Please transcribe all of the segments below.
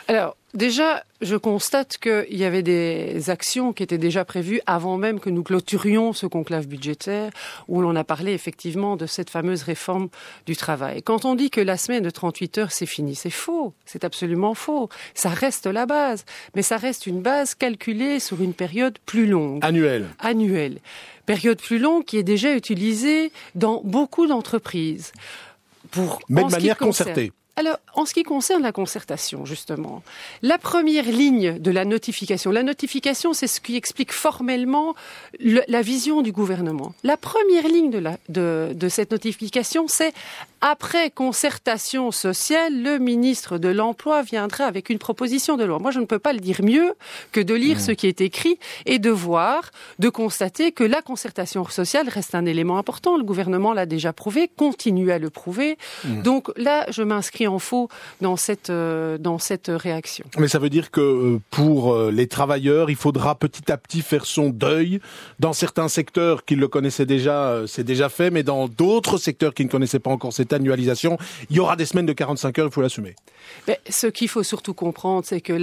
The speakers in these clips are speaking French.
Alors, déjà, je constate qu'il y avait des actions qui étaient déjà prévues avant même que nous clôturions ce conclave budgétaire, où l'on a parlé effectivement de cette fameuse réforme du travail. Quand on dit que la semaine de 38 heures, c'est fini, c'est faux. C'est absolument faux. Ça reste la base. Mais ça reste une base calculée sur une période plus longue. Annuelle. Période plus longue qui est déjà utilisée dans beaucoup d'entreprises. Mais de manière concertée. Alors, en ce qui concerne la concertation, justement, la première ligne de la notification, c'est ce qui explique formellement la vision du gouvernement. La première ligne de cette notification, c'est après concertation sociale, le ministre de l'Emploi viendra avec une proposition de loi. Moi, je ne peux pas le dire mieux que de lire ce qui est écrit et de constater que la concertation sociale reste un élément important. Le gouvernement l'a déjà prouvé, continue à le prouver. Donc là, je m'inscris en faux dans cette réaction. Mais ça veut dire que pour les travailleurs, il faudra petit à petit faire son deuil. Dans certains secteurs qui le connaissaient déjà, c'est déjà fait, mais dans d'autres secteurs qui ne connaissaient pas encore cette annualisation, il y aura des semaines de 45 heures, il faut l'assumer. Mais ce qu'il faut surtout comprendre, c'est que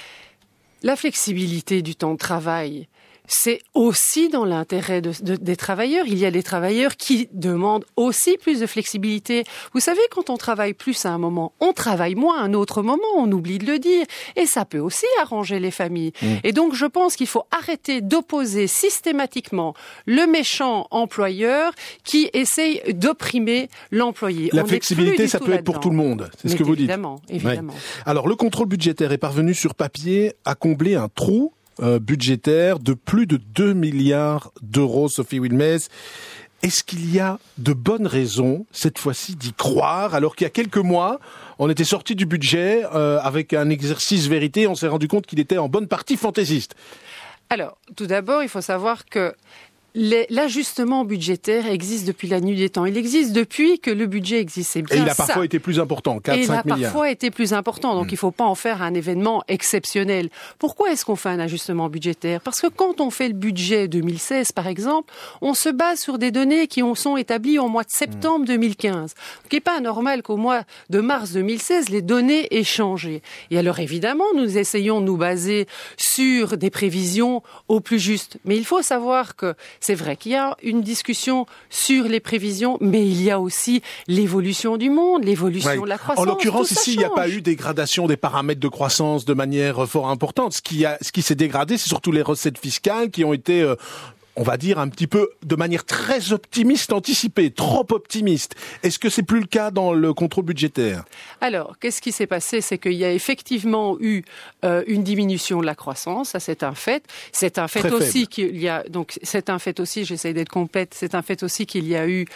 la flexibilité du temps de travail, c'est aussi dans l'intérêt des travailleurs. Il y a des travailleurs qui demandent aussi plus de flexibilité. Vous savez, quand on travaille plus à un moment, on travaille moins à un autre moment, on oublie de le dire. Et ça peut aussi arranger les familles. Et donc, je pense qu'il faut arrêter d'opposer systématiquement le méchant employeur qui essaye d'opprimer l'employé. La flexibilité, ça peut être pour tout le monde. C'est ce que vous dites. Évidemment. Ouais. Alors, le contrôle budgétaire est parvenu sur papier à combler un trou budgétaire de plus de 2 milliards d'euros, Sophie Wilmès. Est-ce qu'il y a de bonnes raisons, cette fois-ci, d'y croire, alors qu'il y a quelques mois, on était sorti du budget avec un exercice vérité, on s'est rendu compte qu'il était en bonne partie fantaisiste? Alors, tout d'abord, il faut savoir que l'ajustement budgétaire existe depuis la nuit des temps. Il existe depuis que le budget existe. C'est bien ça. Et il a parfois été plus important, 4-5 milliards. Il a parfois été plus important, donc il ne faut pas en faire un événement exceptionnel. Pourquoi est-ce qu'on fait un ajustement budgétaire? Parce que quand on fait le budget 2016, par exemple, on se base sur des données qui sont établies au mois de septembre 2015. Il n'est pas anormal qu'au mois de mars 2016, les données aient changé. Et alors évidemment, nous essayons de nous baser sur des prévisions au plus juste. Mais il faut savoir que c'est vrai qu'il y a une discussion sur les prévisions, mais il y a aussi l'évolution du monde, l'évolution de la croissance. En l'occurrence, ici, il n'y a pas eu dégradation des paramètres de croissance de manière fort importante. Ce qui s'est dégradé, c'est surtout les recettes fiscales qui ont été on va dire un petit peu de manière très optimiste anticipée, trop optimiste. Est-ce que c'est plus le cas dans le contrôle budgétaire? Alors, qu'est-ce qui s'est passé? C'est qu'il y a effectivement eu une diminution de la croissance, ça c'est un fait. C'est un fait très aussi faible. C'est un fait aussi, j'essaie d'être complète, c'est un fait aussi qu'il y a eu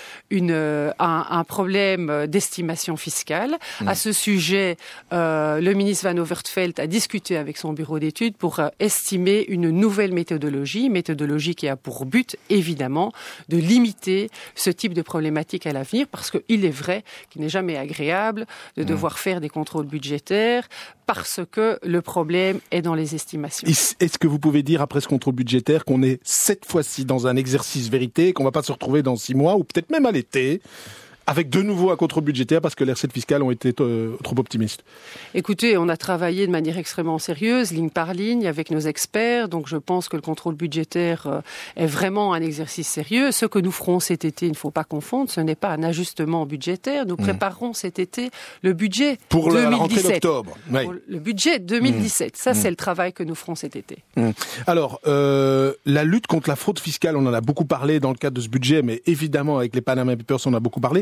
un problème d'estimation fiscale. À ce sujet, le ministre Van Overtveld a discuté avec son bureau d'études pour estimer une nouvelle méthodologie qui a pour but, évidemment, de limiter ce type de problématique à l'avenir, parce qu'il est vrai qu'il n'est jamais agréable de devoir faire des contrôles budgétaires, parce que le problème est dans les estimations. Est-ce que vous pouvez dire, après ce contrôle budgétaire, qu'on est cette fois-ci dans un exercice vérité, qu'on ne va pas se retrouver dans 6 mois, ou peut-être même à l'été, avec de nouveau un contrôle budgétaire parce que les recettes fiscales ont été trop optimistes? Écoutez, on a travaillé de manière extrêmement sérieuse, ligne par ligne, avec nos experts. Donc je pense que le contrôle budgétaire est vraiment un exercice sérieux. Ce que nous ferons cet été, il ne faut pas confondre, ce n'est pas un ajustement budgétaire. Nous préparerons cet été le budget pour 2017. La rentrée d'octobre. Oui. Pour le budget 2017. Ça, c'est le travail que nous ferons cet été. Alors, la lutte contre la fraude fiscale, on en a beaucoup parlé dans le cadre de ce budget, mais évidemment, avec les Panama Papers, on en a beaucoup parlé.